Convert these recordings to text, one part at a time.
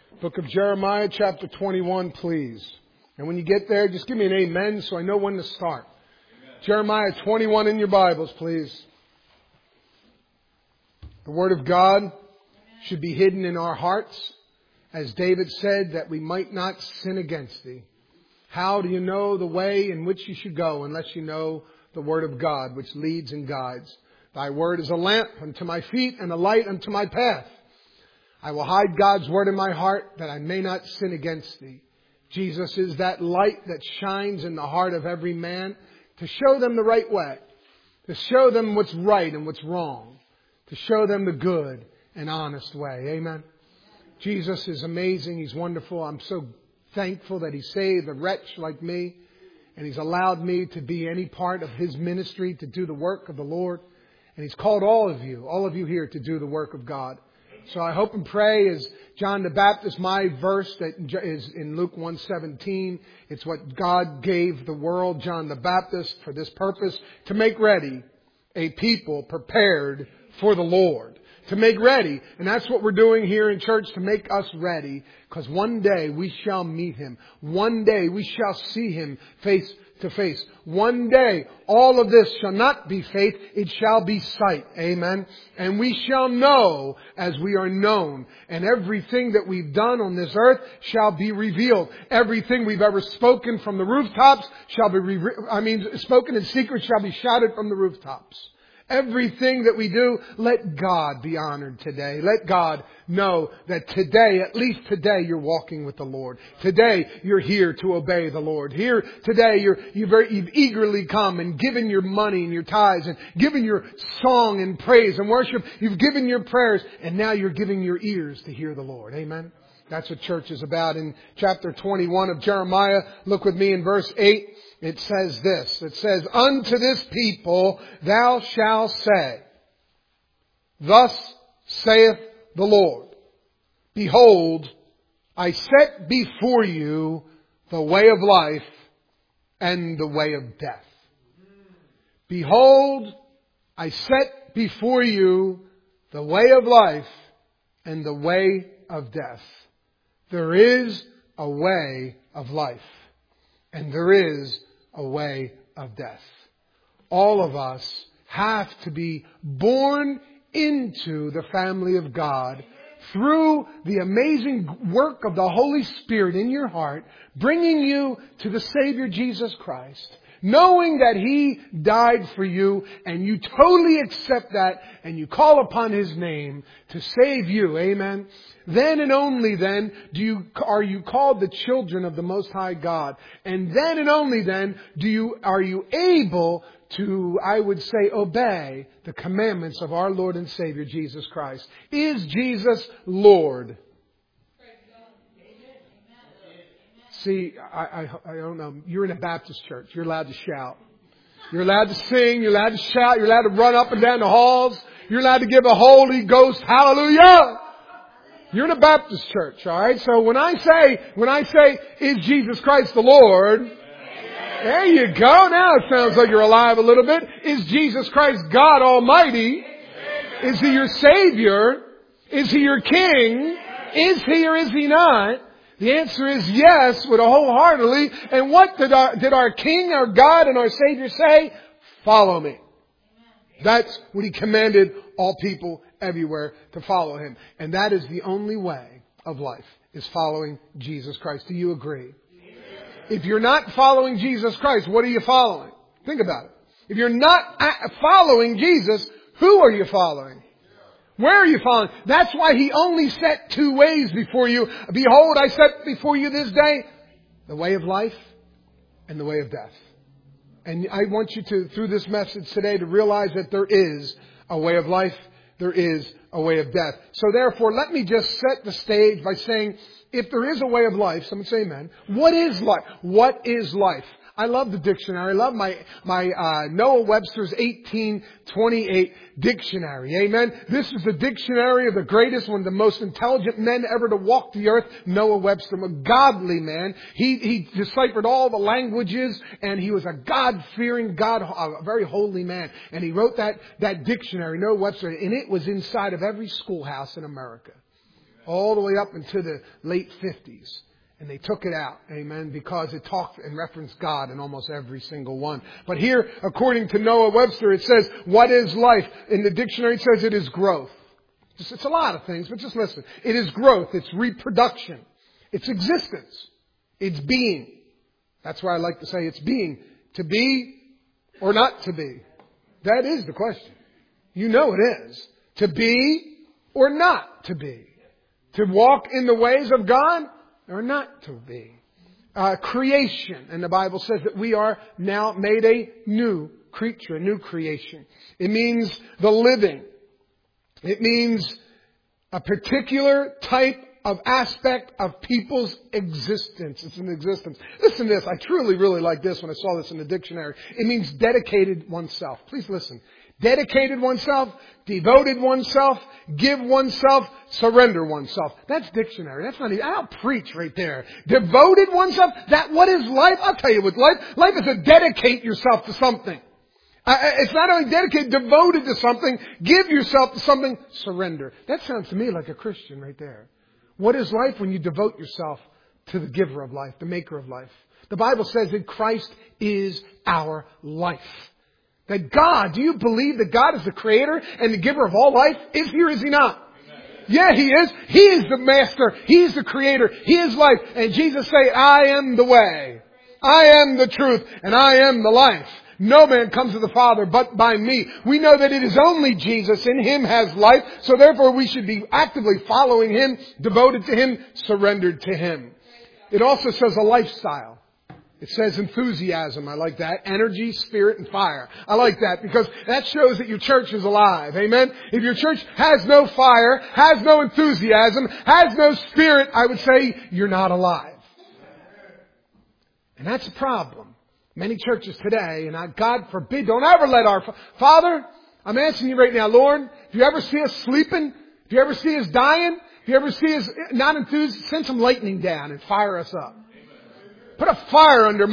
Book of Jeremiah, chapter 21, please. And when you get there, just give me an amen so I know when to start. Amen. Jeremiah 21 in your Bibles, please. The Word of God should be hidden in our hearts, as David said, that we might not sin against Thee. How do you know the way in which you should go unless you know the Word of God, which leads and guides? Thy Word is a lamp unto my feet and a light unto my path. I will hide God's Word in my heart that I may not sin against Thee. Jesus is that light that shines in the heart of every man to show them the right way, to show them what's right and what's wrong, to show them the good and honest way. Amen. Jesus is amazing. He's wonderful. I'm so thankful that He saved a wretch like me, and He's allowed me to be any part of His ministry to do the work of the Lord. And He's called all of you here to do the work of God. So I hope and pray as John the Baptist, my verse that is in Luke 1:17, it's what God gave the world, John the Baptist, for this purpose, to make ready a people prepared for the Lord. To make ready. And that's what we're doing here in church, to make us ready. Because one day we shall meet Him. One day we shall see Him face to face. One day all of this shall not be faith, it shall be sight. Amen. And we shall know as we are known. And everything that we've done on this earth shall be revealed. Everything we've ever spoken from the rooftops shall be spoken in secret shall be shouted from the rooftops. Everything that we do, let God be honored today. Let God know that today, at least today, you're walking with the Lord. Today, you're here to obey the Lord. Here today, you've eagerly come and given your money and your tithes and given your song and praise and worship. You've given your prayers, and now you're giving your ears to hear the Lord. Amen. That's what church is about. In chapter 21 of Jeremiah, look with me in verse 8. It says this. It says, unto this people thou shalt say, thus saith the Lord, behold, I set before you the way of life and the way of death. Behold, I set before you the way of life and the way of death. There is a way of life, and there is a way of death. All of us have to be born into the family of God through the amazing work of the Holy Spirit in your heart, bringing you to the Savior Jesus Christ. Knowing that He died for you, and you totally accept that, and you call upon His name to save you. Amen. Then and only then are you called the children of the Most High God. And then and only then are you able to, I would say, obey the commandments of our Lord and Savior Jesus Christ. Is Jesus Lord? See, I don't know. You're in a Baptist church. You're allowed to shout. You're allowed to sing. You're allowed to shout. You're allowed to run up and down the halls. You're allowed to give a Holy Ghost hallelujah. You're in a Baptist church, all right? So when I say, is Jesus Christ the Lord? There you go. Now it sounds like you're alive a little bit. Is Jesus Christ God Almighty? Is He your Savior? Is He your King? Is He or is He not? The answer is yes, with a wholeheartedly. And what did our King, our God, and our Savior say? Follow me. That's what He commanded all people everywhere to follow Him. And that is the only way of life, is following Jesus Christ. Do you agree? If you're not following Jesus Christ, what are you following? Think about it. If you're not following Jesus, who are you following? Where are you following? That's why He only set two ways before you. Behold, I set before you this day the way of life and the way of death. And I want you to, through this message today, to realize that there is a way of life. There is a way of death. So therefore, let me just set the stage by saying, if there is a way of life, someone say amen. What is life? What is life? I love the dictionary. I love my Noah Webster's 1828 dictionary. Amen. This is the dictionary of the greatest, one of the most intelligent men ever to walk the earth, Noah Webster, a godly man. He deciphered all the languages, and he was a God-fearing, a very holy man. And he wrote that dictionary, Noah Webster, and it was inside of every schoolhouse in America. all the way up into the late 50s. And they took it out, amen, because it talked and referenced God in almost every single one. But here, according to Noah Webster, it says, what is life? In the dictionary, it says it is growth. It's a lot of things, but just listen. It is growth. It's reproduction. It's existence. It's being. That's why I like to say it's being. To be or not to be. That is the question. You know it is. To be or not to be. To walk in the ways of God or not to be. Creation. And the Bible says that we are now made a new creature, a new creation. It means the living. It means a particular type of aspect of people's existence. It's an existence. Listen to this. I truly, really like this when I saw this in the dictionary. It means dedicated oneself. Please listen. Dedicated oneself, devoted oneself, give oneself, surrender oneself. That's dictionary. That's not even, I'll preach right there. Devoted oneself, what is life? I'll tell you what life is to dedicate yourself to something. It's not only dedicated, devoted to something, give yourself to something, surrender. That sounds to me like a Christian right there. What is life? When you devote yourself to the giver of life, the maker of life. The Bible says that Christ is our life. That God, do you believe that God is the creator and the giver of all life? Is he or is he not? Amen. Yeah, he is. He is the master. He is the creator. He is life. And Jesus said, I am the way. I am the truth. And I am the life. No man comes to the Father but by me. We know that it is only Jesus. In him has life. So therefore we should be actively following him, devoted to him, surrendered to him. It also says a lifestyle. It says enthusiasm. I like that. Energy, spirit, and fire. I like that because that shows that your church is alive. Amen? If your church has no fire, has no enthusiasm, has no spirit, I would say you're not alive. And that's a problem. Many churches today, and God forbid, don't ever let our Father, I'm asking you right now, Lord, if you ever see us sleeping, if you ever see us dying, if you ever see us not enthused, send some lightning down and fire us up. Put a fire on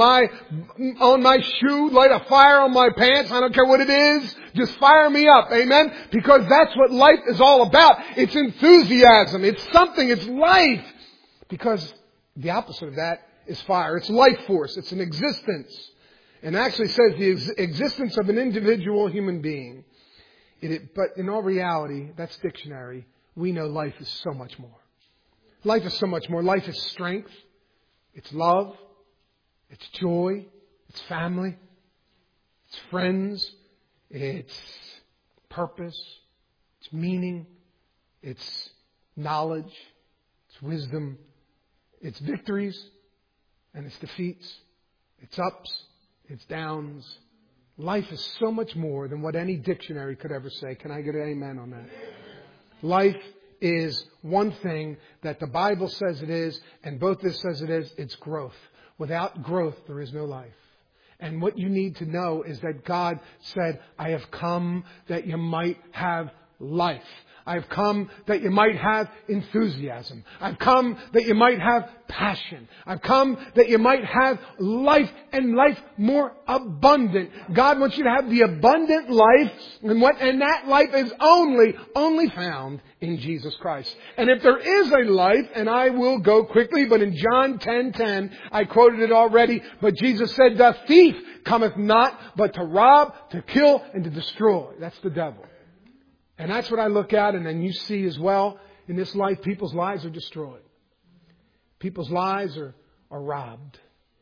my shoe, light a fire on my pants. I don't care what it is. Just fire me up. Amen. Because that's what life is all about. It's enthusiasm. It's something. It's life. Because the opposite of that is fire. It's life force. It's an existence. And actually says the existence of an individual human being. But in all reality, that's dictionary. We know life is so much more. Life is so much more. Life is strength. It's love. It's joy. It's family. It's friends. It's purpose. It's meaning. It's knowledge. It's wisdom. It's victories. And it's defeats. It's ups. It's downs. Life is so much more than what any dictionary could ever say. Can I get an amen on that? Life is one thing that the Bible says it is, and both this says it is, it's growth. Without growth, there is no life. And what you need to know is that God said, I have come that you might have life. I've come that you might have enthusiasm. I've come that you might have passion. I've come that you might have life and life more abundant. God wants you to have the abundant life, and that life is only found in Jesus Christ. And if there is a life, and I will go quickly, but in John 10:10, I quoted it already, but Jesus said, the thief cometh not but to rob, to kill, and to destroy. That's the devil. And that's what I look at, and then you see as well, in this life, people's lives are destroyed. People's lives are robbed.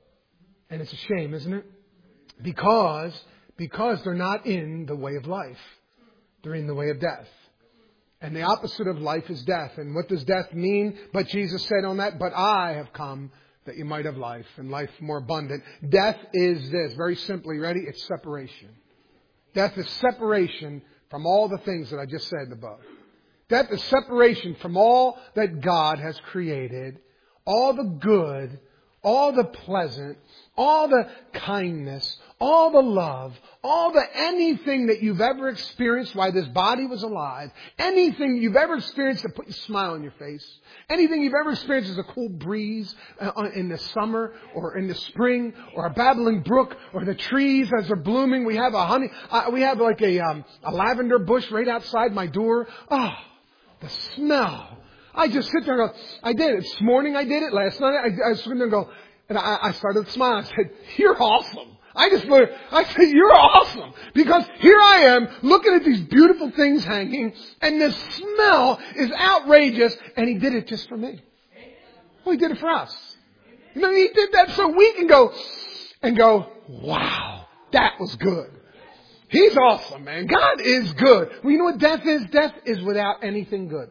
And it's a shame, isn't it? Because they're not in the way of life. They're in the way of death. And the opposite of life is death. And what does death mean? But Jesus said on that, but I have come that you might have life, and life more abundant. Death is this, very simply, ready? It's separation. Death is separation from all the things that I just said above. Death is separation from all that God has created, all the good, all the pleasant, all the kindness, all the love, anything that you've ever experienced while this body was alive, anything you've ever experienced that put a smile on your face, anything you've ever experienced as a cool breeze in the summer or in the spring, or a babbling brook, or the trees as they're blooming. We have we have like a lavender bush right outside my door. Oh, the smell I just sit there and go, I did it. This morning I did it. Last night I was sitting there and go, and I started to smile. I said, you're awesome. I said, you're awesome. Because here I am looking at these beautiful things hanging and the smell is outrageous, and He did it just for me. Well, He did it for us. You know, He did that so we can go, wow, that was good. He's awesome, man. God is good. Well, you know what death is? Death is without anything good.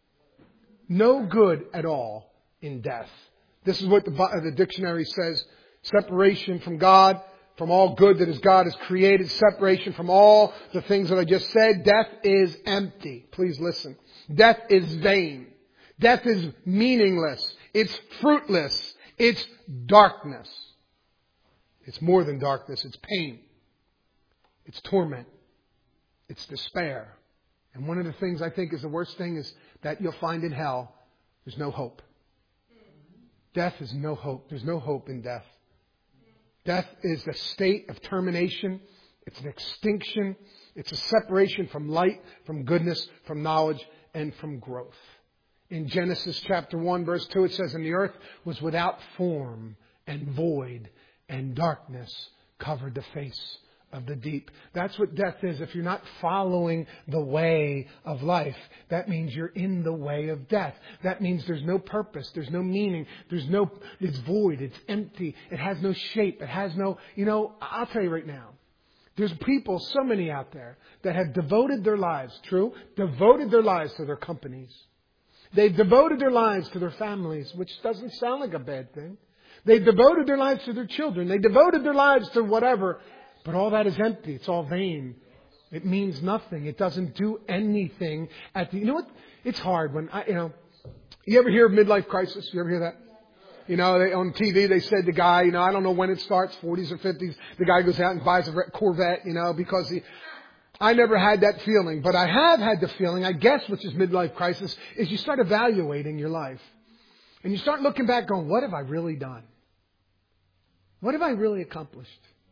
No good at all in death. This is what the dictionary says. Separation from God, from all good that is God has created. Separation from all the things that I just said. Death is empty. Please listen. Death is vain. Death is meaningless. It's fruitless. It's darkness. It's more than darkness. It's pain. It's torment. It's despair. And one of the things I think is the worst thing is that you'll find in hell, there's no hope. Death is no hope. There's no hope in death. Death is a state of termination. It's an extinction. It's a separation from light, from goodness, from knowledge, and from growth. In Genesis chapter 1, verse 2, it says, and the earth was without form and void, and darkness covered the face of the deep. That's what death is. If you're not following the way of life, that means you're in the way of death. That means there's no purpose. There's no meaning. It's void. It's empty. It has no shape. It has no, I'll tell you right now. There's people, so many out there, that have devoted their lives, devoted their lives to their companies. They've devoted their lives to their families, which doesn't sound like a bad thing. They've devoted their lives to their children. They devoted their lives to whatever. But all that is empty. It's all vain. It means nothing. It doesn't do anything. You know what? It's hard when you ever hear of midlife crisis? You ever hear that? On TV they said the guy, I don't know when it starts, 40s or 50s. The guy goes out and buys a Corvette, because I never had that feeling. But I have had the feeling, I guess, which is midlife crisis, is you start evaluating your life. And you start looking back going, what have I really done? What have I really accomplished?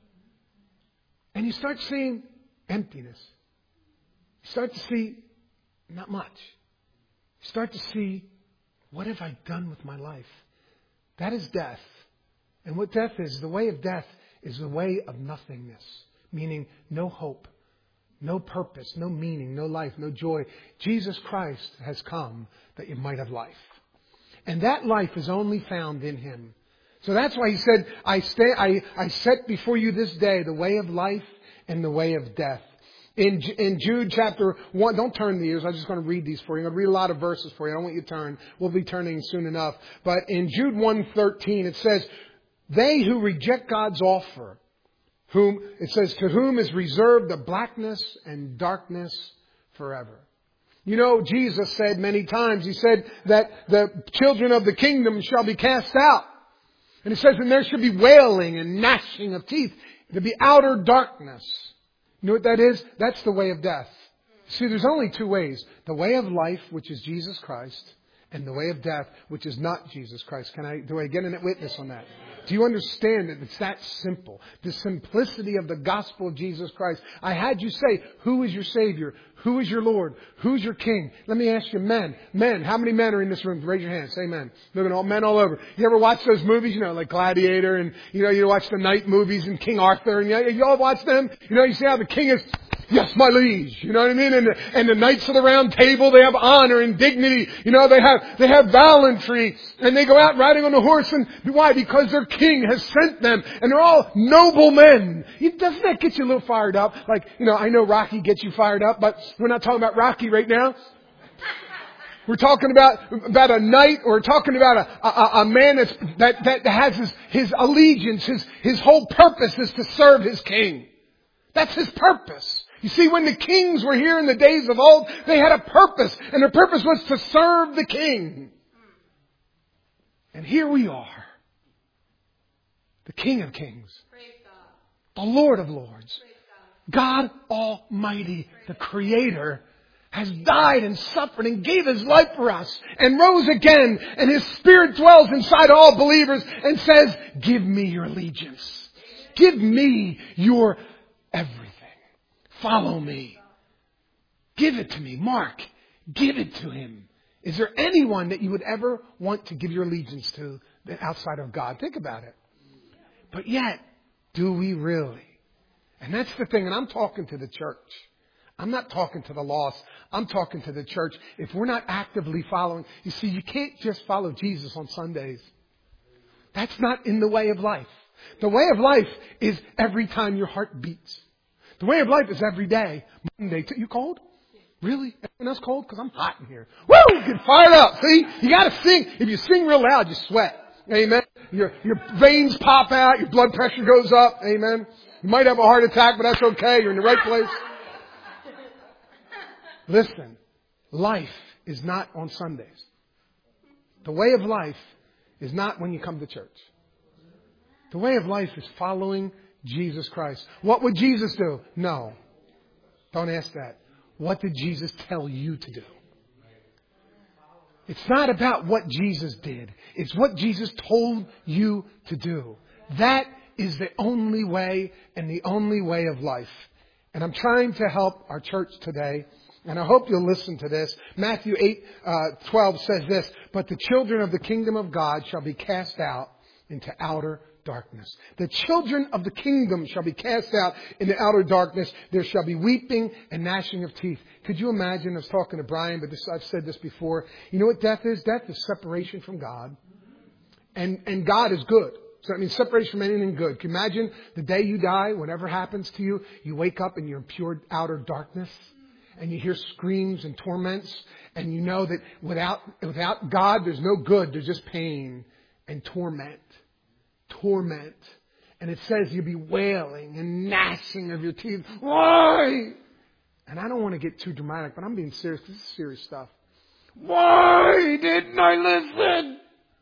And you start seeing emptiness. You start to see not much. You start to see, what have I done with my life? That is death. And what death is, the way of death is the way of nothingness. Meaning no hope, no purpose, no meaning, no life, no joy. Jesus Christ has come that you might have life. And that life is only found in Him. So that's why He said, I set before you this day the way of life and the way of death. In Jude chapter 1, don't turn the years, I'm just going to read these for you. I'm going to read a lot of verses for you. I don't want you to turn. We'll be turning soon enough. But in Jude 1:13, it says, they who reject God's offer, to whom is reserved the blackness and darkness forever. Jesus said many times, He said that the children of the kingdom shall be cast out. And He says, and there shall be wailing and gnashing of teeth. There'll be outer darkness. You know what that is? That's the way of death. See, there's only two ways. The way of life, which is Jesus Christ, and the way of death, which is not Jesus Christ. Do I get a witness on that? Do you understand that it's that simple? The simplicity of the gospel of Jesus Christ. I had you say, who is your Savior? Who is your Lord? Who's your King? Let me ask you, men. Men, how many men are in this room? Raise your hand. Say men. Look at all men all over. You ever watch those movies, like Gladiator, and, you watch the night movies and King Arthur, and you all watch them? You see how the king is, yes, my liege. You know what I mean? And the knights of the round table, they have honor and dignity. They have gallantry, and they go out riding on a horse. And why? Because their king has sent them, and they're all noble men. Doesn't that get you a little fired up? Like, I know Rocky gets you fired up, but we're not talking about Rocky right now. We're talking about a knight, or we're talking about a man that has his allegiance, his whole purpose is to serve his king. That's his purpose. You see, when the kings were here in the days of old, they had a purpose, and their purpose was to serve the king. And here we are. The King of Kings. The Lord of Lords. God Almighty, the Creator, has died and suffered and gave His life for us and rose again. And His Spirit dwells inside all believers and says, give me your allegiance. Give me your everything. Follow me. Give it to me. Mark, give it to Him. Is there anyone that you would ever want to give your allegiance to outside of God? Think about it. But yet, do we really? And that's the thing. And I'm talking to the church. I'm not talking to the lost. I'm talking to the church. If we're not actively following, you see, you can't just follow Jesus on Sundays. That's not in the way of life. The way of life is every time your heart beats. The way of life is every day. Monday. You cold? Really? Everyone else cold? Because I'm hot in here. Woo! Get fired up. See? You got to sing. If you sing real loud, you sweat. Amen. Your veins pop out. Your blood pressure goes up. Amen. You might have a heart attack, but that's okay. You're in the right place. Listen, life is not on Sundays. The way of life is not when you come to church. The way of life is following Jesus Christ. What would Jesus do? No. Don't ask that. What did Jesus tell you to do? It's not about what Jesus did. It's what Jesus told you to do. That is the only way and the only way of life. And I'm trying to help our church today. And I hope you'll listen to this. Matthew 8:12 says this, but the children of the kingdom of God shall be cast out into outer darkness. The children of the kingdom shall be cast out into outer darkness. There shall be weeping and gnashing of teeth. Could you imagine? I was talking to Brian, but I've said this before. You know what death is? Death is separation from God. And God is good. So that means separation from anything good. Can you imagine the day you die, whatever happens to you, you wake up and you're in pure outer darkness? And you hear screams and torments. And you know that without God, there's no good. There's just pain and torment. Torment. And it says you'll be wailing and gnashing of your teeth. Why? And I don't want to get too dramatic, but I'm being serious. This is serious stuff. Why didn't I listen?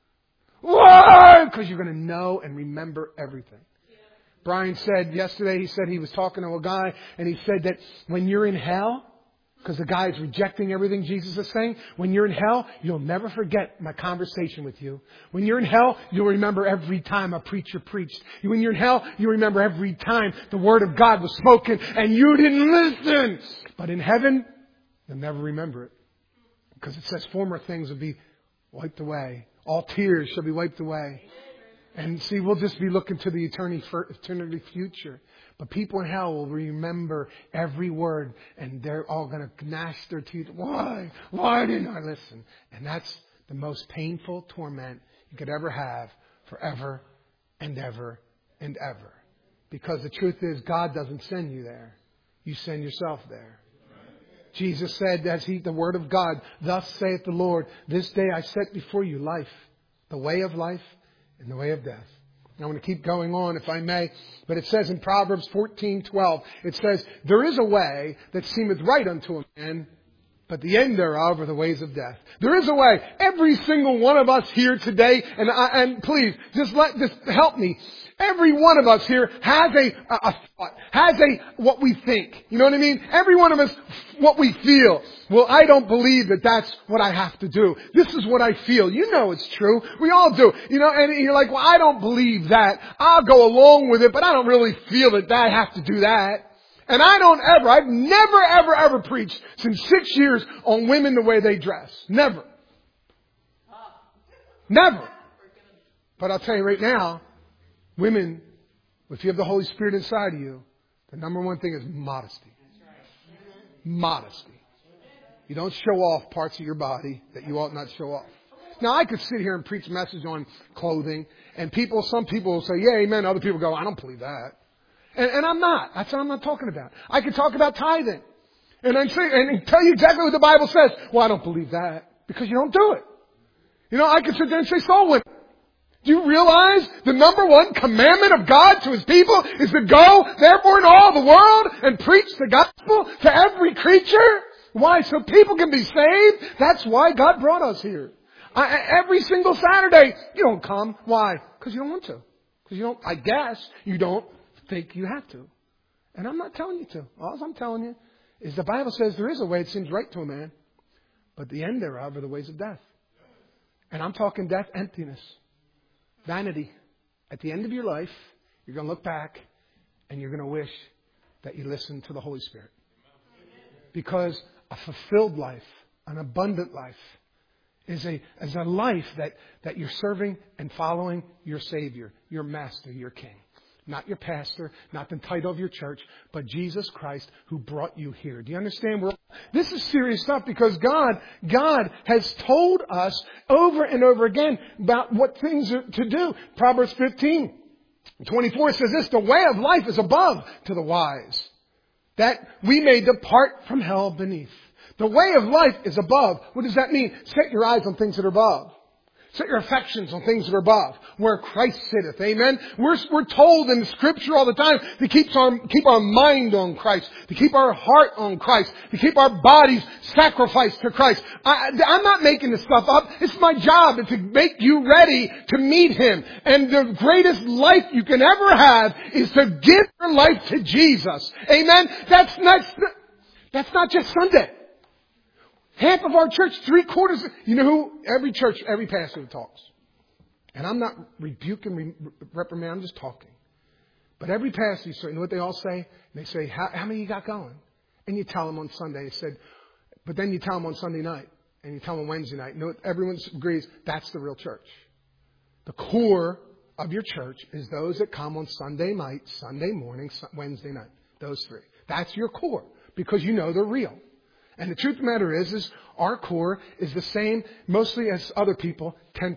Why? Because you're going to know and remember everything. Brian said yesterday, he was talking to a guy, and he said that when you're in hell, because the guy is rejecting everything Jesus is saying, when you're in hell, you'll never forget my conversation with you. When you're in hell, you'll remember every time a preacher preached. When you're in hell, you'll remember every time the word of God was spoken and you didn't listen. But in heaven, you'll never remember it. Because it says former things will be wiped away. All tears shall be wiped away. And see, we'll just be looking to the eternity future. But people in hell will remember every word, and they're all going to gnash their teeth. Why? Why didn't I listen? And that's the most painful torment you could ever have forever and ever and ever. Because the truth is, God doesn't send you there. You send yourself there. Jesus said, the word of God, thus saith the Lord, this day I set before you life, the way of life and the way of death. I want to keep going on if I may. But it says in Proverbs 14:12, it says, there is a way that seemeth right unto a man, but the end thereof are the ways of death. There is a way. Every single one of us here today, and please, just help me. Every one of us here has a thought, has what we think. You know what I mean? Every one of us, what we feel. Well, I don't believe that that's what I have to do. This is what I feel. You know it's true. We all do. You know, and you're like, well, I don't believe that. I'll go along with it, but I don't really feel that I have to do that. And I've never, ever preached since 6 years on women the way they dress. Never. Never. But I'll tell you right now, women, if you have the Holy Spirit inside of you, the number one thing is modesty. Modesty. You don't show off parts of your body that you ought not show off. Now, I could sit here and preach a message on clothing, and some people will say, yeah, amen. Other people go, I don't believe that. And I'm not. That's what I'm not talking about. I could talk about tithing. And tell you exactly what the Bible says. Well, I don't believe that. Because you don't do it. You know, I could sit there and say soul winning. Do you realize the number one commandment of God to His people is to go, therefore, in all the world and preach the gospel to every creature? Why? So people can be saved. That's why God brought us here. Every single Saturday, you don't come. Why? Because you don't want to. Because I guess you don't think you have to. And I'm not telling you to. All I'm telling you is the Bible says there is a way that seems right to a man, but the end thereof are the ways of death. And I'm talking death, emptiness, vanity. At the end of your life, you're going to look back and you're going to wish that you listened to the Holy Spirit. Because a fulfilled life, an abundant life, is a life that you're serving and following your Savior, your Master, your King. Not your pastor, not the title of your church, but Jesus Christ who brought you here. Do you understand? This is serious stuff because God has told us over and over again about what things are to do. Proverbs 15:24 says this, the way of life is above to the wise, that we may depart from hell beneath. The way of life is above. What does that mean? Set your eyes on things that are above. Set your affections on things that are above, where Christ sitteth. Amen? We're told in the Scripture all the time to keep our mind on Christ, to keep our heart on Christ, to keep our bodies sacrificed to Christ. I'm not making this stuff up. It's my job to make you ready to meet Him. And the greatest life you can ever have is to give your life to Jesus. Amen? That's not just Sunday. Half of our church, 3/4, you know who? Every church, every pastor talks. And I'm not rebuking, reprimanding, I'm just talking. But every pastor, you know what they all say? They say, how many you got going? And you tell them on Sunday. They said, but then you tell them on Sunday night. And you tell them on Wednesday night. You know what? Everyone agrees that's the real church. The core of your church is those that come on Sunday night, Sunday morning, Wednesday night. Those three. That's your core. Because you know they're real. And the truth of the matter is our core is the same mostly as other people, 10%.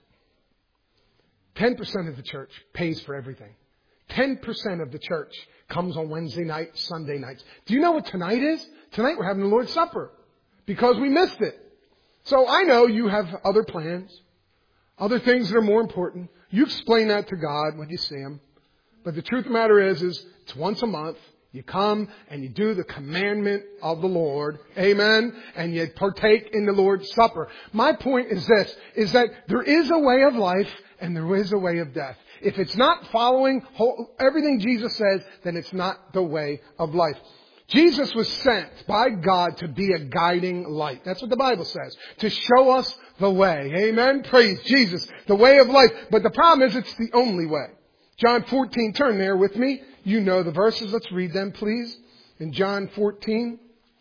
10% of the church pays for everything. 10% of the church comes on Wednesday night, Sunday nights. Do you know what tonight is? Tonight we're having the Lord's Supper because we missed it. So I know you have other plans, other things that are more important. You explain that to God when you see Him. But the truth of the matter is it's once a month. You come and you do the commandment of the Lord. Amen. And you partake in the Lord's Supper. My point is this, is that there is a way of life and there is a way of death. If it's not following everything Jesus says, then it's not the way of life. Jesus was sent by God to be a guiding light. That's what the Bible says. To show us the way. Amen. Praise Jesus. The way of life. But the problem is it's the only way. John 14, turn there with me. You know the verses. Let's read them, please. In John 14.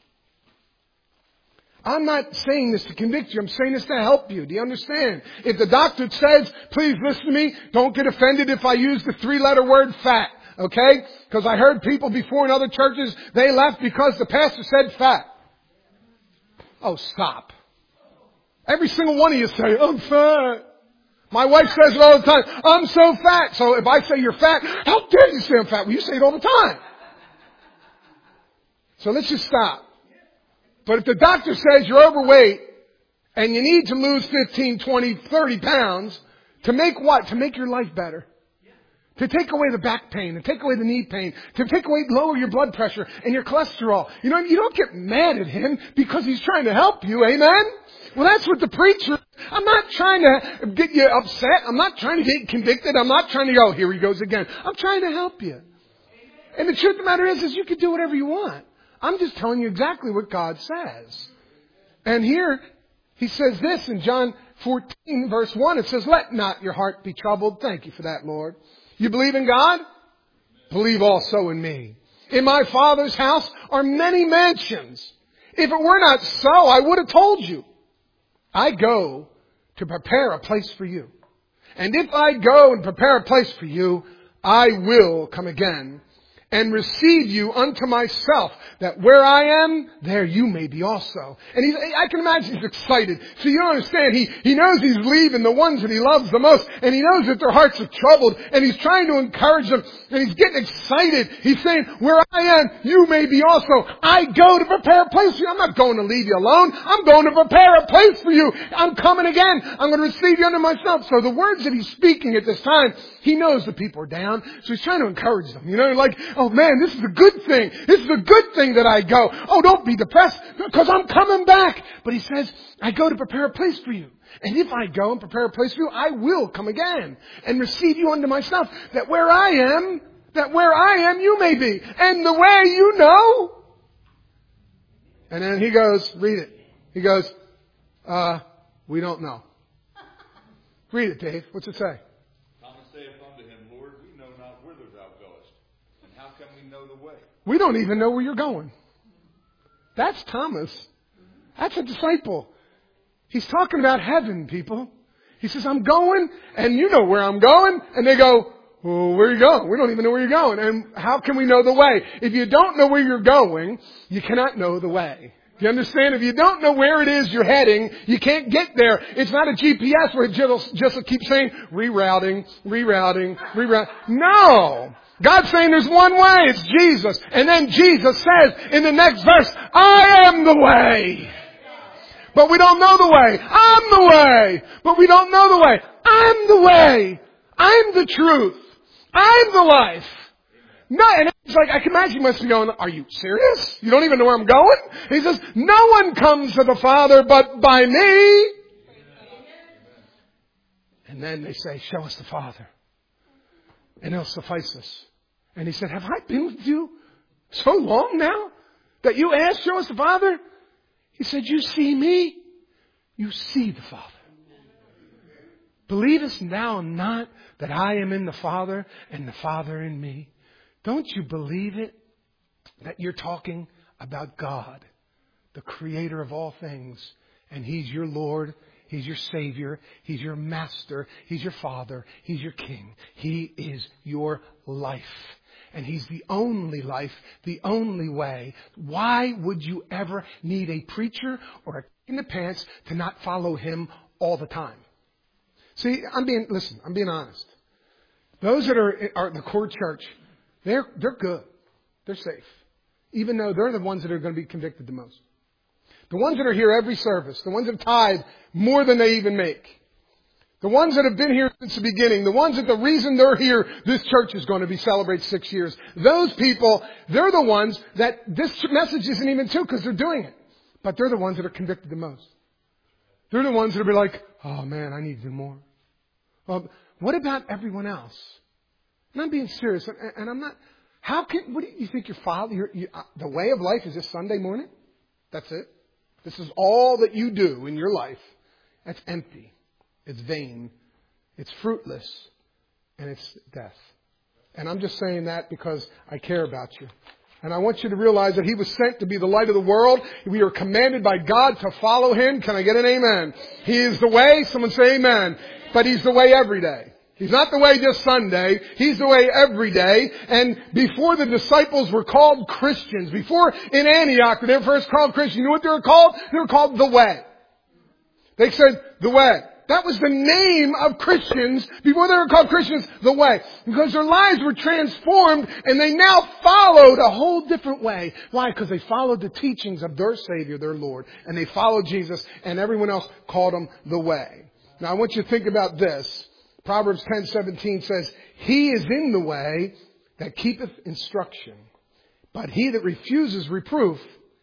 I'm not saying this to convict you. I'm saying this to help you. Do you understand? If the doctor says, please listen to me, don't get offended if I use the 3-letter word fat. Okay? Because I heard people before in other churches, they left because the pastor said fat. Oh, stop. Every single one of you say, I'm fat. My wife says it all the time. I'm so fat. So if I say you're fat, how dare you say I'm fat? Well, you say it all the time. So let's just stop. But if the doctor says you're overweight and you need to lose 15, 20, 30 pounds to make what? To make your life better. To take away the back pain, to take away the knee pain, to lower your blood pressure and your cholesterol. You know, you don't get mad at him because he's trying to help you. Amen? Well, that's what the preacher, I'm not trying to get you upset. I'm not trying to get you convicted. I'm not trying to go, here he goes again. I'm trying to help you. And the truth of the matter is you can do whatever you want. I'm just telling you exactly what God says. And here, he says this in John 14, verse 1. It says, let not your heart be troubled. Thank you for that, Lord. You believe in God? Believe also in me. In my Father's house are many mansions. If it were not so, I would have told you. I go to prepare a place for you. And if I go and prepare a place for you, I will come again and receive you unto myself, that where I am, there you may be also. And I can imagine he's excited. So you understand, he knows he's leaving the ones that he loves the most, and he knows that their hearts are troubled, and he's trying to encourage them, and he's getting excited. He's saying, where I am, you may be also. I go to prepare a place for you. I'm not going to leave you alone. I'm going to prepare a place for you. I'm coming again. I'm going to receive you unto myself. So the words that he's speaking at this time, he knows the people are down, so he's trying to encourage them. You know, like, oh man, this is a good thing. This is a good thing that I go. Oh, don't be depressed because I'm coming back. But he says, I go to prepare a place for you. And if I go and prepare a place for you, I will come again and receive you unto myself, that where I am, you may be. And the way you know. And then he goes, read it. He goes, we don't know. Read it, Dave. What's it say? We don't even know where you're going. That's Thomas. That's a disciple. He's talking about heaven, people. He says, I'm going, and you know where I'm going. And they go, well, where are you going? We don't even know where you're going. And how can we know the way? If you don't know where you're going, you cannot know the way. Do you understand? If you don't know where it is you're heading, you can't get there. It's not a GPS where it just keeps saying, rerouting. No! God's saying there's one way. It's Jesus. And then Jesus says in the next verse, I am the way. But we don't know the way. I'm the way. But we don't know the way. I'm the way. I'm the truth. I'm the life. No, and it's like, I can imagine you must be going, are you serious? You don't even know where I'm going? He says, no one comes to the Father but by me. And then they say, show us the Father. And it'll suffice us. And he said, have I been with you so long now that you asked, show us the Father? He said, you see me, you see the Father. Believest thou not that I am in the Father and the Father in me? Don't you believe it? That you're talking about God, the creator of all things. And He's your Lord. He's your Savior. He's your Master. He's your Father. He's your King. He is your life. And He's the only life, the only way. Why would you ever need a preacher or a kick in the pants to not follow Him all the time? See, I'm being honest. Those that are the core church, they're good. They're safe. Even though they're the ones that are going to be convicted the most. The ones that are here every service, the ones that have tithed more than they even make. The ones that have been here since the beginning, the ones that the reason they're here, this church is going to be celebrate 6 years. Those people, they're the ones that this message isn't even to because they're doing it. But they're the ones that are convicted the most. They're the ones that will be like, oh man, I need to do more. Well, what about everyone else? And I'm being serious, and I'm not. What do you think your father? The way of life is just Sunday morning. That's it. This is all that you do in your life. That's empty. It's vain. It's fruitless, and it's death. And I'm just saying that because I care about you. And I want you to realize that He was sent to be the light of the world. We are commanded by God to follow Him. Can I get an amen? He is the way. Someone say amen. But He's the way every day. He's not the way just Sunday. He's the way every day. And before the disciples were called Christians, before in Antioch when they were first called Christians, you know what they were called? They were called the way. They said the way. That was the name of Christians before they were called Christians, the way. Because their lives were transformed and they now followed a whole different way. Why? Because they followed the teachings of their Savior, their Lord. And they followed Jesus and everyone else called Him the way. Now I want you to think about this. Proverbs 10:17 says, He is in the way that keepeth instruction, but he that refuses reproof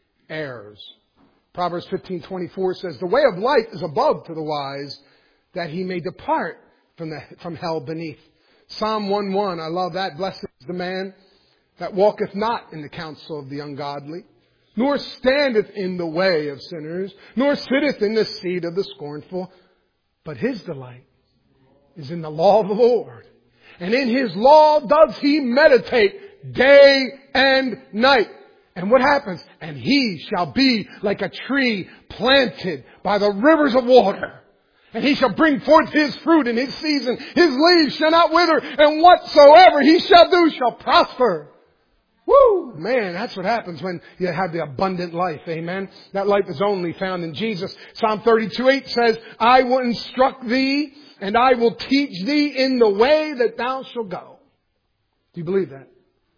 errs. Proverbs 15:24 says, the way of life is above to the wise, that he may depart from hell beneath. Psalm 1:1, I love that. Blessed is the man that walketh not in the counsel of the ungodly, nor standeth in the way of sinners, nor sitteth in the seat of the scornful. But his delight is in the law of the Lord. And in His law does he meditate day and night. And what happens? And he shall be like a tree planted by the rivers of water. And he shall bring forth his fruit in his season. His leaves shall not wither. And whatsoever he shall do shall prosper. Woo! Man, that's what happens when you have the abundant life. Amen. That life is only found in Jesus. Psalm 32:8 says, I will instruct thee and I will teach thee in the way that thou shalt go. Do you believe that?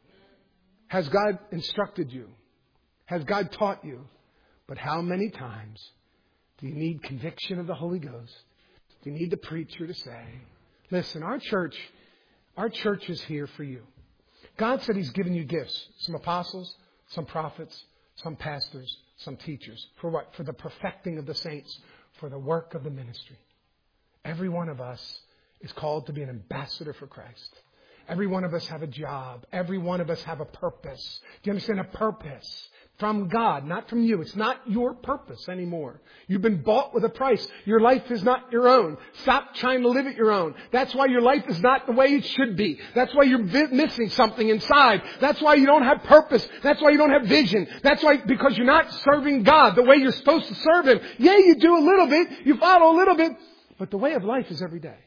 Has God instructed you? Has God taught you? But how many times do you need conviction of the Holy Ghost? Do you need the preacher to say, listen, our church is here for you. God said He's given you gifts. Some apostles, some prophets, some pastors, some teachers. For what? For the perfecting of the saints. For the work of the ministry. Every one of us is called to be an ambassador for Christ. Every one of us have a job. Every one of us have a purpose. Do you understand? A purpose. From God, not from you. It's not your purpose anymore. You've been bought with a price. Your life is not your own. Stop trying to live it your own. That's why your life is not the way it should be. That's why you're missing something inside. That's why you don't have purpose. That's why you don't have vision. That's why, because you're not serving God the way you're supposed to serve Him. Yeah, you do a little bit. You follow a little bit. But the way of life is every day.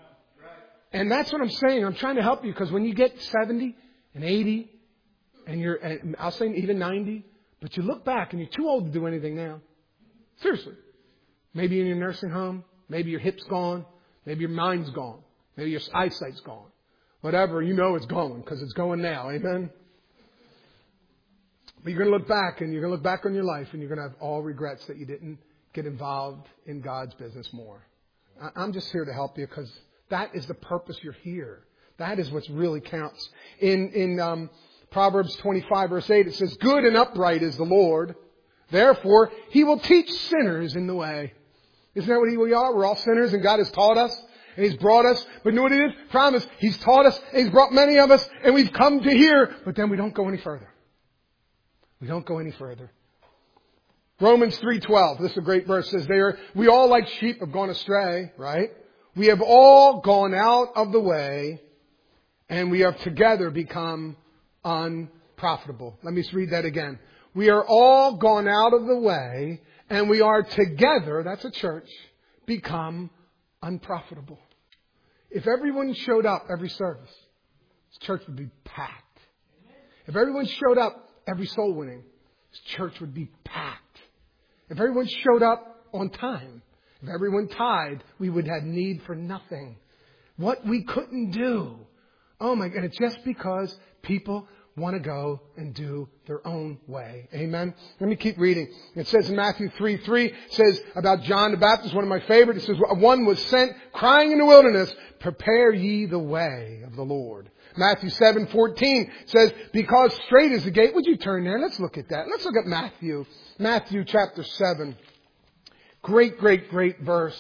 And that's what I'm saying. I'm trying to help you, because when you get 70 and 80 and I'll say even 90, but you look back and you're too old to do anything now. Seriously. Maybe in your nursing home. Maybe your hip's gone. Maybe your mind's gone. Maybe your eyesight's gone. Whatever, you know it's going, because it's going now. Amen? But you're going to look back, and you're going to look back on your life, and you're going to have all regrets that you didn't get involved in God's business more. I'm just here to help you, because that is the purpose you're here. That is what really counts. In Proverbs 25 verse 8, it says, good and upright is the Lord. Therefore, He will teach sinners in the way. Isn't that what we are? We're all sinners, and God has taught us, and He's brought us. But you know what it is? Promise. He's taught us, and He's brought many of us, and we've come to here, but then we don't go any further. We don't go any further. Romans 3:12. This is a great verse. It says, we all like sheep have gone astray, right? We have all gone out of the way, and we have together become unprofitable. Let me read that again. We are all gone out of the way, and we are together, that's a church, become unprofitable. If everyone showed up every service, this church would be packed. If everyone showed up every soul winning, this church would be packed. If everyone showed up on time, if everyone tithed, we would have need for nothing. What we couldn't do. Oh my God, it's just because people want to go and do their own way. Amen. Let me keep reading. It says in Matthew 3:3, it says about John the Baptist, one of my favorites. It says, one was sent crying in the wilderness, prepare ye the way of the Lord. Matthew 7:14 says, because straight is the gate. Would you turn there? Let's look at that. Let's look at Matthew. Matthew chapter 7. Great, great, great verse.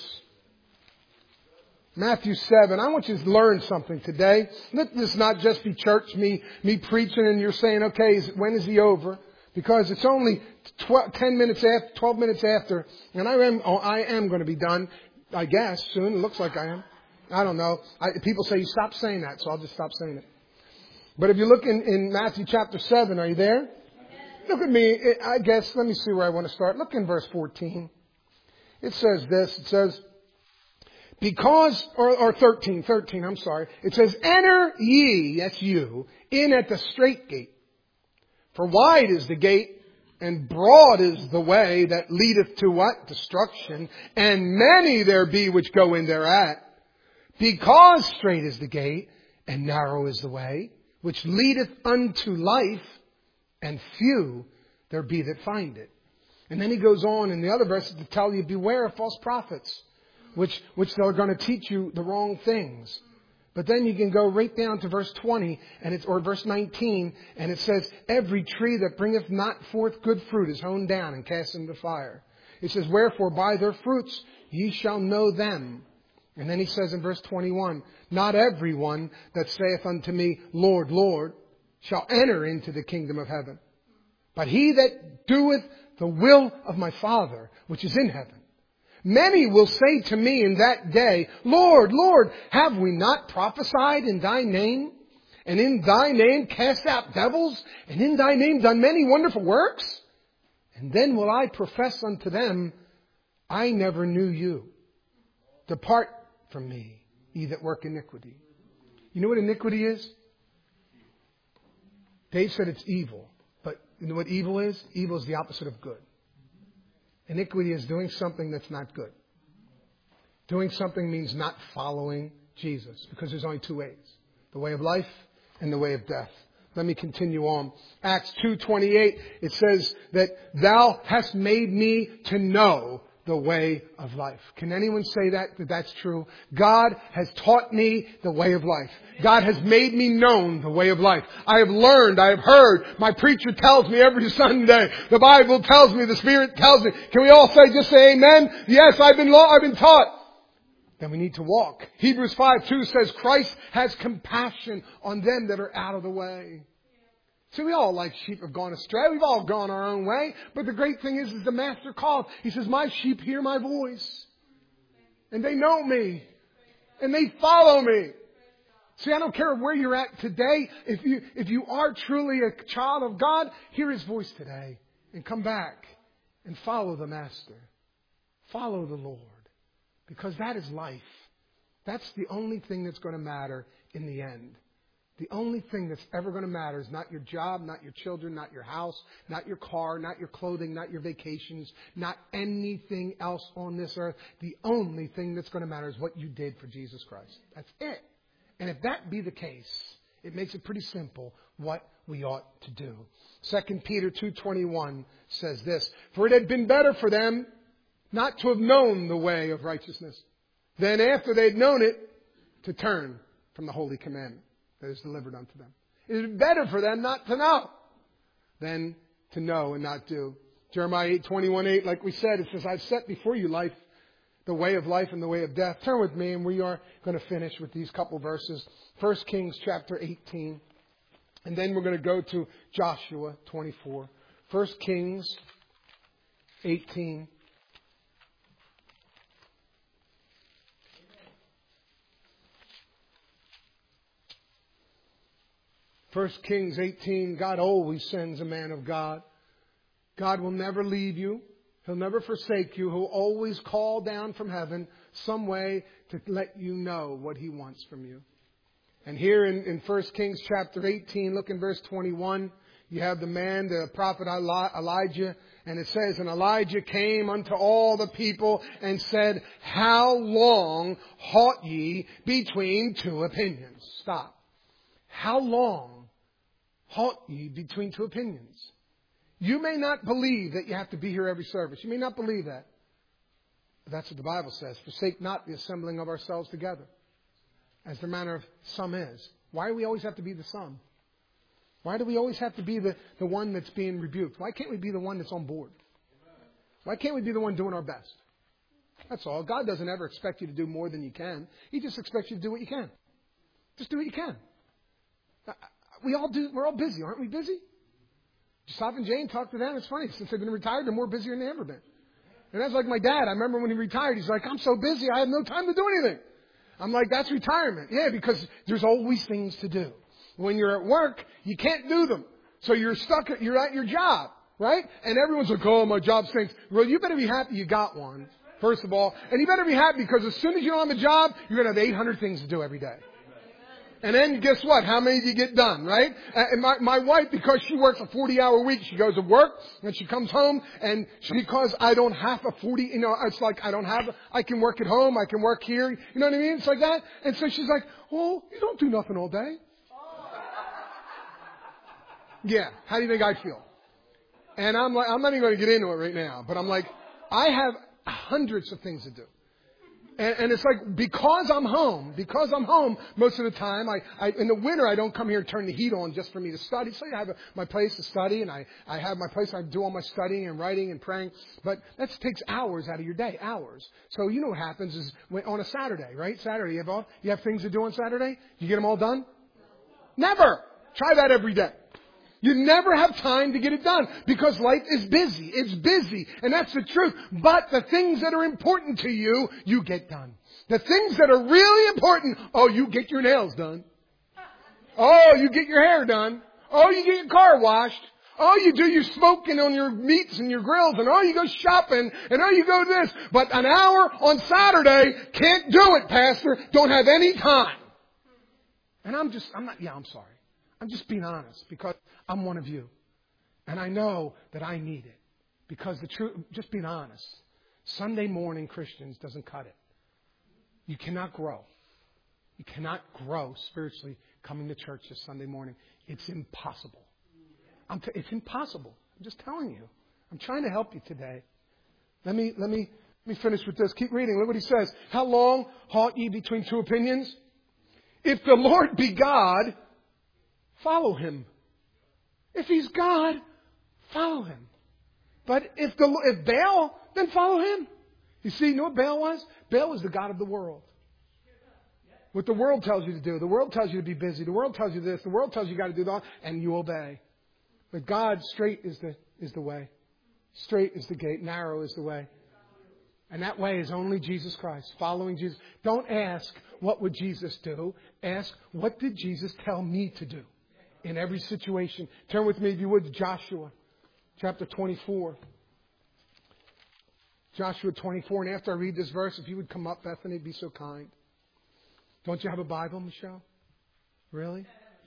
Matthew 7. I want you to learn something today. Let this not just be church, me preaching and you're saying, okay, when is He over? Because it's only 12 minutes after, and I am going to be done, I guess, soon. It looks like I am. I don't know. People say, you stop saying that, so I'll just stop saying it. But if you look in Matthew chapter 7, are you there? Look at me. I guess, let me see where I want to start. Look in verse 14. It says this. It says, because, or 13, I'm sorry. It says, enter ye, that's you, in at the strait gate. For wide is the gate, and broad is the way that leadeth to what? Destruction. And many there be which go in thereat. Because strait is the gate, and narrow is the way, which leadeth unto life, and few there be that find it. And then he goes on in the other verses to tell you, beware of false prophets, which they're going to teach you the wrong things. But then you can go right down to verse 20 or verse 19, and it says, every tree that bringeth not forth good fruit is hewn down and cast into fire. It says, wherefore by their fruits ye shall know them. And then he says in verse 21, not every one that saith unto me, Lord, Lord, shall enter into the kingdom of heaven, but he that doeth the will of my Father, which is in heaven. Many will say to me in that day, Lord, Lord, have we not prophesied in Thy name? And in Thy name cast out devils? And in Thy name done many wonderful works? And then will I profess unto them, I never knew you. Depart from me, ye that work iniquity. You know what iniquity is? Dave said it's evil. But you know what evil is? Evil is the opposite of good. Iniquity is doing something that's not good. Doing something means not following Jesus, because there's only two ways. The way of life and the way of death. Let me continue on. Acts 2:28, it says that thou hast made me to know the way of life. Can anyone say that that's true? God has taught me the way of life. God has made me known the way of life. I have learned, I have heard. My preacher tells me every Sunday. The Bible tells me, the Spirit tells me. Can we all just say amen? Yes, I've been taught. Then we need to walk. Hebrews 5:2 says Christ has compassion on them that are out of the way. See, we all like sheep have gone astray. We've all gone our own way. But the great thing is the Master called. He says, my sheep hear my voice. And they know me. And they follow me. See, I don't care where you're at today. If you are truly a child of God, hear His voice today. And come back and follow the Master. Follow the Lord. Because that is life. That's the only thing that's going to matter in the end. The only thing that's ever going to matter is not your job, not your children, not your house, not your car, not your clothing, not your vacations, not anything else on this earth. The only thing that's going to matter is what you did for Jesus Christ. That's it. And if that be the case, it makes it pretty simple what we ought to do. 2 Peter 2:21 says this, for it had been better for them not to have known the way of righteousness than after they'd known it to turn from the holy commandment that is delivered unto them. It is better for them not to know than to know and not do. Jeremiah 8:21, like we said, it says, I've set before you life, the way of life and the way of death. Turn with me and we are going to finish with these couple verses. 1 Kings chapter 18. And then we're going to go to Joshua 24. 1 Kings 18. 1 Kings 18, God always sends a man of God. God will never leave you. He'll never forsake you. He'll always call down from heaven some way to let you know what He wants from you. And here in 1 Kings chapter 18, look in verse 21, you have the man, the prophet Elijah, and it says, and Elijah came unto all the people and said, how long halt ye between two opinions? Stop. How long halt ye between two opinions? You may not believe that you have to be here every service. You may not believe that. But that's what the Bible says. Forsake not the assembling of ourselves together, as the manner of some is. Why do we always have to be the some? Why do we always have to be the one that's being rebuked? Why can't we be the one that's on board? Why can't we be the one doing our best? That's all. God doesn't ever expect you to do more than you can. He just expects you to do what you can. Just do what you can. We're all busy, aren't we busy? Stop and Jane, talk to them. It's funny. Since they've been retired, they're more busier than they've ever been. And that's like my dad. I remember when he retired, he's like, I'm so busy, I have no time to do anything. I'm like, that's retirement. Yeah, because there's always things to do. When you're at work, you can't do them. So you're at your job, right? And everyone's like, oh, my job stinks. Well, you better be happy you got one, first of all. And you better be happy because as soon as you don't have a job, you're going to have 800 things to do every day. And then guess what? How many do you get done, right? And my wife, because she works a 40-hour week, she goes to work and she comes home and because I don't have a 40, it's like I can work at home, I can work here, you know what I mean? It's like that. And so she's like, oh, you don't do nothing all day. Yeah. How do you think I feel? And I'm like, I'm not even going to get into it right now, but I'm like, I have hundreds of things to do. And it's like, because I'm home most of the time, in the winter, I don't come here and turn the heat on just for me to study. So I have my place to study and I have my place, I do all my studying and writing and praying. But that takes hours out of your day, hours. So you know what happens is on a Saturday, right? Saturday, you have things to do on Saturday? You get them all done? Never. Try that every day. You never have time to get it done because life is busy. It's busy. And that's the truth. But the things that are important to you, you get done. The things that are really important, you get your nails done. Oh, you get your hair done. Oh, you get your car washed. Oh, you do your smoking on your meats and your grills. And you go shopping. And you go this. But an hour on Saturday, can't do it, Pastor. Don't have any time. And I'm sorry. I'm just being honest because I'm one of you. And I know that I need it. Because the truth, just being honest, Sunday morning Christians doesn't cut it. You cannot grow. You cannot grow spiritually coming to church this Sunday morning. It's impossible. It's impossible. I'm just telling you. I'm trying to help you today. Let me finish with this. Keep reading. Look what he says. How long halt ye between two opinions? If the Lord be God, follow Him. If He's God, follow Him. But if Baal, then follow him. You see, you know what Baal was? Baal was the god of the world. What the world tells you to do. The world tells you to be busy. The world tells you this. The world tells you got to do that. And you obey. But God, straight is the way. Straight is the gate. Narrow is the way. And that way is only Jesus Christ. Following Jesus. Don't ask, what would Jesus do? Ask, what did Jesus tell me to do? In every situation. Turn with me, if you would, to Joshua. Chapter 24. Joshua 24. And after I read this verse, if you would come up, Bethany, be so kind. Don't you have a Bible, Michelle? Really?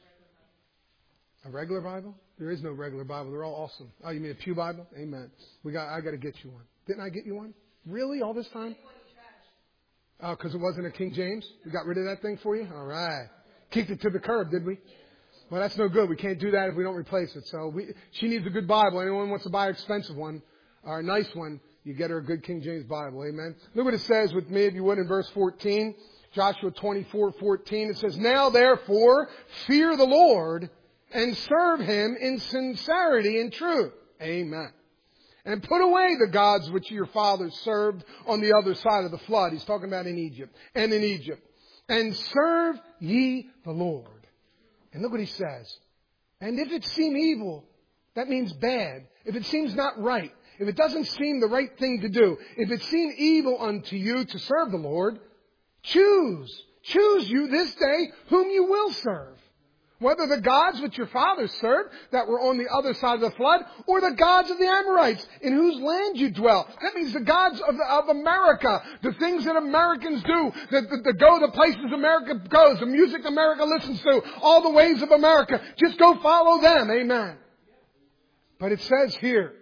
A regular Bible? There is no regular Bible. They're all awesome. Oh, you mean a pew Bible? Amen. I got to get you one. Didn't I get you one? Really? All this time? Oh, because it wasn't a King James? We got rid of that thing for you? All right. Kicked it to the curb, did we? Well, that's no good. We can't do that if we don't replace it. So she needs a good Bible. Anyone wants to buy an expensive one or a nice one, you get her a good King James Bible. Amen. Look what it says with me, if you would, in verse 14. Joshua 24:14. It says, now therefore, fear the Lord and serve Him in sincerity and truth. Amen. And put away the gods which your fathers served on the other side of the flood. He's talking about in Egypt. And in Egypt. And serve ye the Lord. And look what he says. And if it seem evil, that means bad. If it seems not right. If it doesn't seem the right thing to do. If it seem evil unto you to serve the Lord, choose you this day whom you will serve. Whether the gods which your fathers served that were on the other side of the flood, or the gods of the Amorites in whose land you dwell. That means the gods of America, the things that Americans do, the places America goes, the music America listens to, all the ways of America. Just go follow them. Amen. But it says here,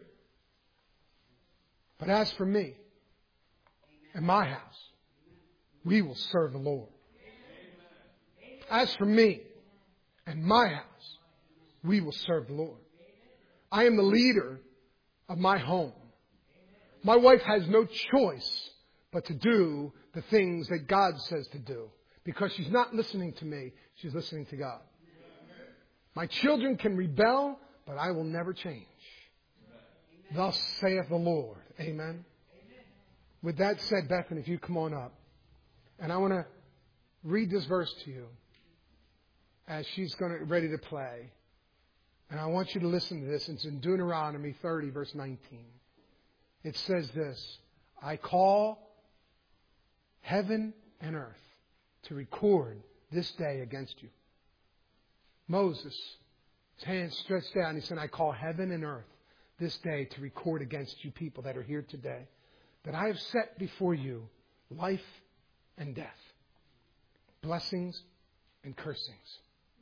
but as for me and my house, we will serve the Lord. As for me and my house, we will serve the Lord. I am the leader of my home. My wife has no choice but to do the things that God says to do. Because she's not listening to me, she's listening to God. My children can rebel, but I will never change. Thus saith the Lord. Amen. With that said, Bethany, if you come on up. And I want to read this verse to you as she's ready to play. And I want you to listen to this. It's in Deuteronomy 30, verse 19. It says this, I call heaven and earth to record this day against you. Moses, his hands stretched out, and he said, I call heaven and earth this day to record against you people that are here today, that I have set before you life and death, blessings and cursings.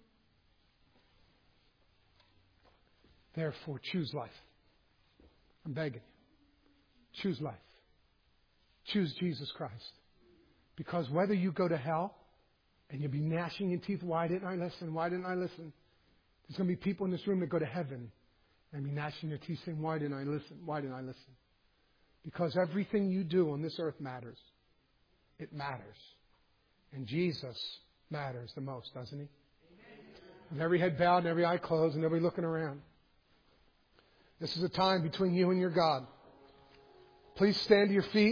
Therefore, choose life. I'm begging you. Choose life. Choose Jesus Christ. Because whether you go to hell and you'll be gnashing your teeth, why didn't I listen? Why didn't I listen? There's going to be people in this room that go to heaven and be gnashing their teeth saying, why didn't I listen? Why didn't I listen? Because everything you do on this earth matters. It matters. And Jesus matters the most, doesn't He? With every head bowed and every eye closed and everybody looking around. This is a time between you and your God. Please stand to your feet.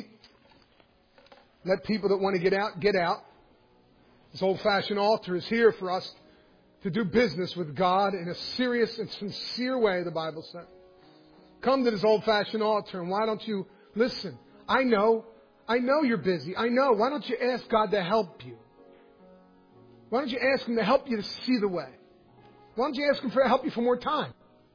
Let people that want to get out, get out. This old-fashioned altar is here for us to do business with God in a serious and sincere way, the Bible said. Come to this old-fashioned altar, and why don't you listen? I know you're busy. I know. Why don't you ask God to help you? Why don't you ask Him to help you to see the way? Why don't you ask Him to help you for more time?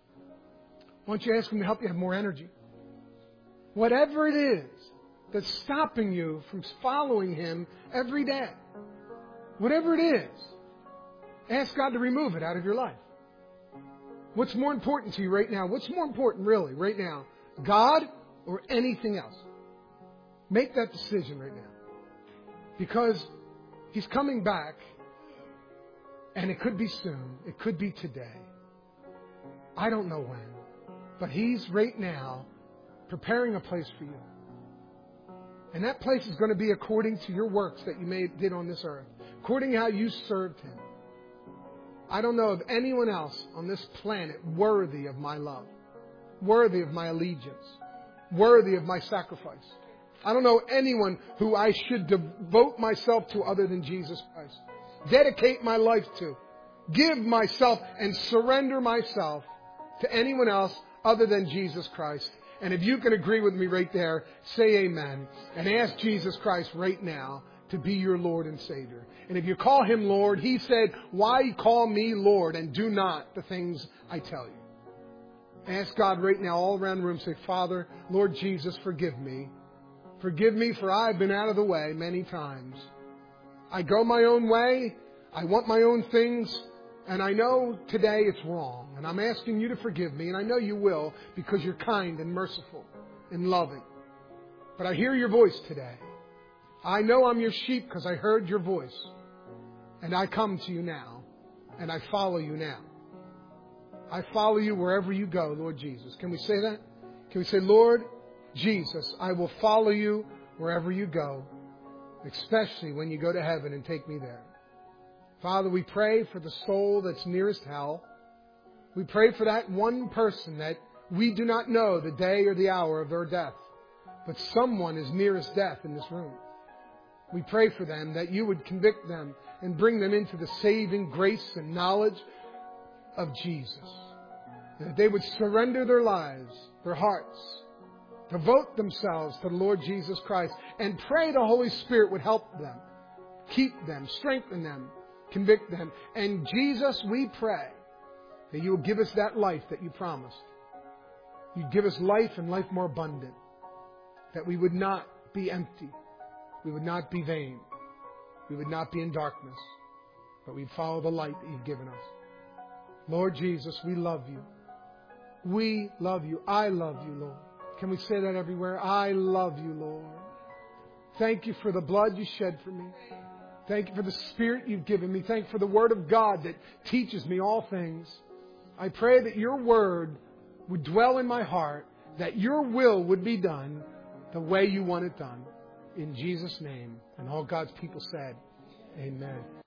Why don't you ask Him to help you have more energy? Whatever it is that's stopping you from following Him every day, whatever it is, ask God to remove it out of your life. What's more important to you right now? What's more important really right now? God or anything else? Make that decision right now. Because He's coming back, and it could be soon. It could be today. I don't know when. But He's right now preparing a place for you. And that place is going to be according to your works that you did on this earth. According to how you served Him. I don't know of anyone else on this planet worthy of my love. Worthy of my allegiance. Worthy of my sacrifice. I don't know anyone who I should devote myself to other than Jesus Christ. Dedicate my life to. Give myself and surrender myself to anyone else other than Jesus Christ. And if you can agree with me right there, say amen. And ask Jesus Christ right now to be your Lord and Savior. And if you call Him Lord, He said, why call me Lord and do not the things I tell you? Ask God right now all around the room, say, Father, Lord Jesus, forgive me. Forgive me, for I've been out of the way many times. I go my own way. I want my own things. And I know today it's wrong. And I'm asking you to forgive me. And I know you will, because you're kind and merciful and loving. But I hear your voice today. I know I'm your sheep because I heard your voice. And I come to you now. And I follow you now. I follow you wherever you go, Lord Jesus. Can we say that? Can we say, Lord Jesus, I will follow you wherever you go, especially when you go to heaven and take me there. Father, we pray for the soul that's nearest hell. We pray for that one person that we do not know the day or the hour of their death, but someone is nearest death in this room. We pray for them that you would convict them and bring them into the saving grace and knowledge of Jesus. That they would surrender their lives, their hearts, devote themselves to the Lord Jesus Christ, and pray the Holy Spirit would help them, keep them, strengthen them, convict them. And Jesus, we pray that you will give us that life that you promised. You'd give us life and life more abundant. That we would not be empty. We would not be vain. We would not be in darkness. But we'd follow the light that you've given us. Lord Jesus, we love you. We love you. I love you, Lord. Can we say that everywhere? I love you, Lord. Thank you for the blood you shed for me. Thank you for the Spirit you've given me. Thank you for the Word of God that teaches me all things. I pray that your Word would dwell in my heart, that your will would be done the way you want it done. In Jesus' name. And all God's people said, amen.